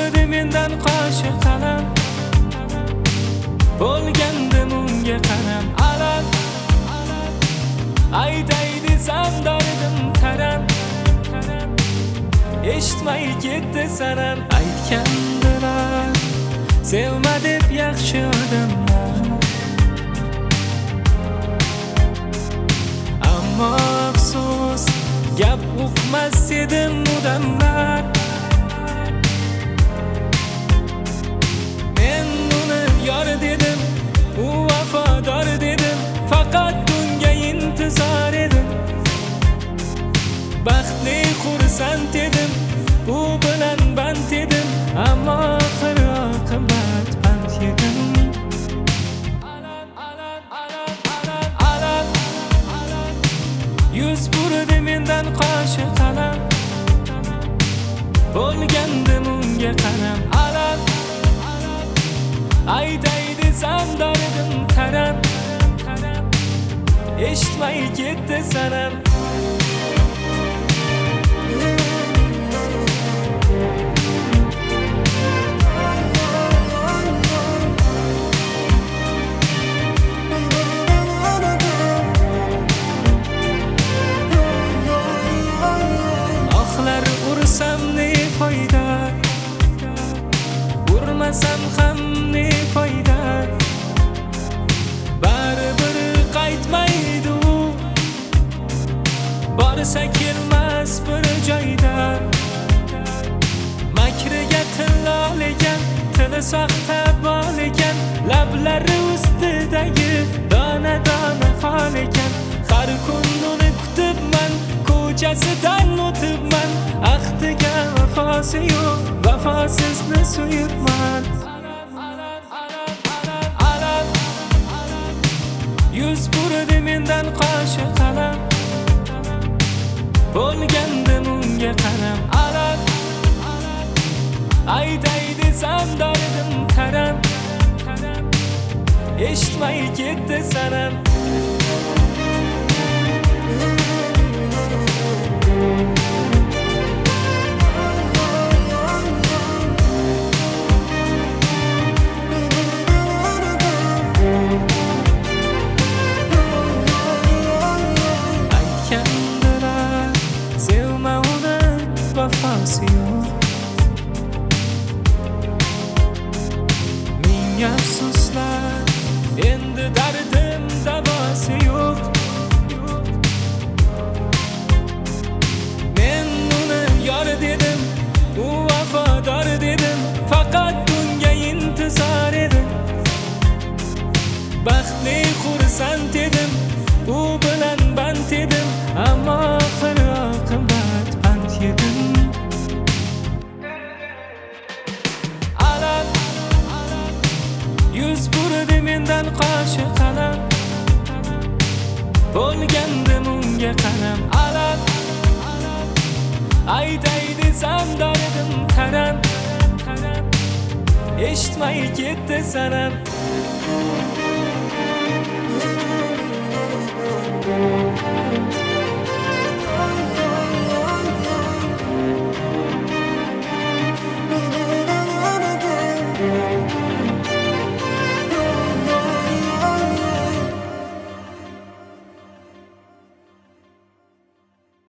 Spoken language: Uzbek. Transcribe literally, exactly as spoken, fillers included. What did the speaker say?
burdi mendan qoshi qalam, bo'lgandim unga qaram. Alam aytay desam dardim taram, eshitmay ketdi sanam. Aytgandilar sevma deb yaxshi odamlar, ammo afsus gap uqmas edim odamlar. Men uni yor dedim, u vafodor dedim, faqat bunga intizor edim. Baxtli xursand edim, u bilan band edim, ammo oxir oqibat pand yedim. Alam, alam, alam, alam, alam, yuz burdi mendan qoshi qalam, bo'lgandim unga qaram. Alam aytay desam dardim taram, eshitmay ketdi sanam. Oxlar ursam ne foyda, urmasam ham ne foyda, baribir qaytmaydi u, borsa kelmas bir joyda. Makriga tilol ekan, tili soxta bol ekan, lablari ustidagi dona dona fol ekan. Har kun uni kutibman, ko'chasidan o'tibman, ahdiga vafosi yo'q, vafosizni suyibman. Alam yuz burdi mendan qoshi qalam, bo'lgandim unga qaram. Alam aytay desam dardim taram, eshitmay ketdi sanam. Aytgandilar sevma uni, vafosi yo'q. Ming afsuslar, endi dardim davosi yo'q. Men uni yor dedim, u vafodor dedim, faqat bunga intizor edim. Baxtli xursand edim, u bilan band edim, ammo oxir oqibat pand yedim. Alam yuz burdi mendan qoshi qalam, bo'lgandim unga qaram. Alam aytay desam dardim taram, eshitmay ketdi sanam.